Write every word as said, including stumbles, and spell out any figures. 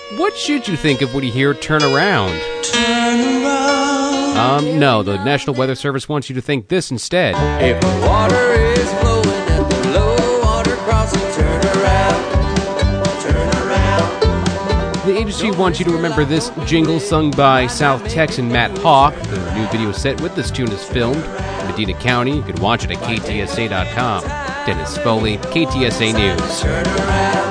What should you think of when you hear Turn Around? Turn around. Um, no, the National Weather Service wants you to think this instead. If the water is flowing at the low water crossing, turn around, turn around. The agency wants you to remember this jingle sung by South Texan Matt Hawk. The new video set with this tune is filmed in Medina County. You can watch it at K T S A dot com. Dennis Foley, K T S A News. Turn around.